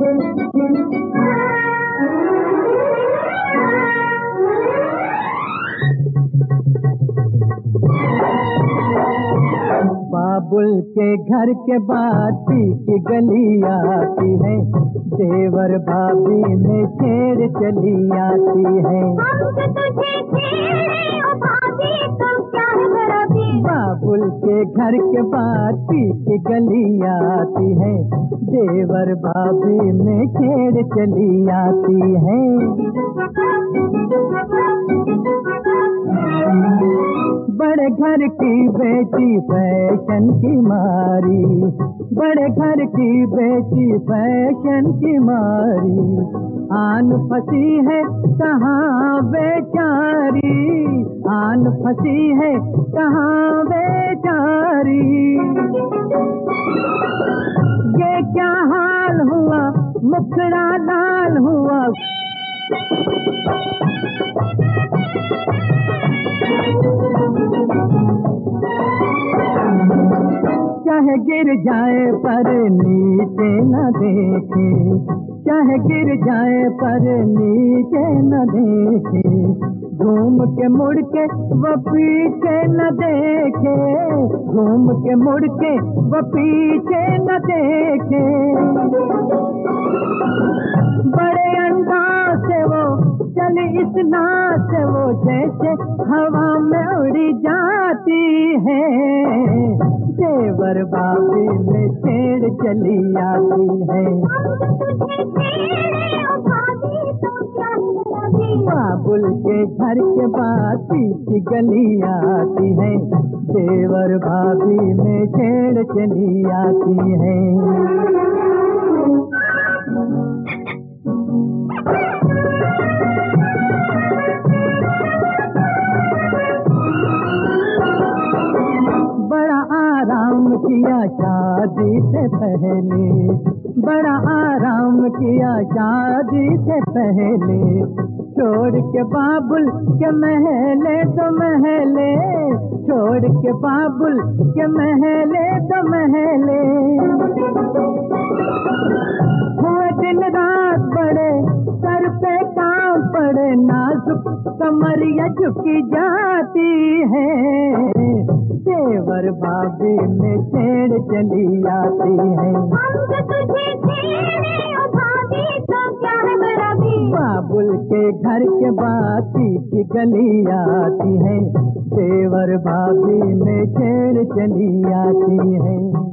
बाबुल के घर के बाती की गली आती है, देवर भाभी में छेड़ चली आती है। बाबुल के घर के बाती की गली आती है, देवर भाभी में छेड़ चली आती है। बड़े घर की बेटी फैशन की मारी, बड़े घर की बेटी फैशन की मारी, आन फंसी है कहाँ बेचारी, आन फंसी है कहाँ बेचारी। ये क्या हाल हुआ, मुखड़ा लाल हुआ। चाहे गिर जाए पर नीचे न देखे, चाहे गिर जाए पर नीचे न देखे, घूम के मुड़ के वो पीछे न देखे, घूम के मुड़ के वो पीछे न देखे। बड़े अंदाज से वो चली इस नाच से वो जैसे हवा में उड़ी जाती है, देवर भाभी में छेड़ चली आती है। बाबुल के घर के बाती की गली आती है, देवर भाभी में छेड़ चली आती है। किया शादी से पहले, बड़ा आराम किया शादी से पहले, छोड़ के बाबुल के महले तो महले, छोड़ के बाबुल के महले तो महले। हुए दिन रात बड़े सर पे काम पड़े, नाजुक कमरिया झुकी जाती है, देवर भाभी में छेड़ चली आती है। बाबुल के घर के बाती की गली आती है, देवर भाभी में छेड़ चली आती है।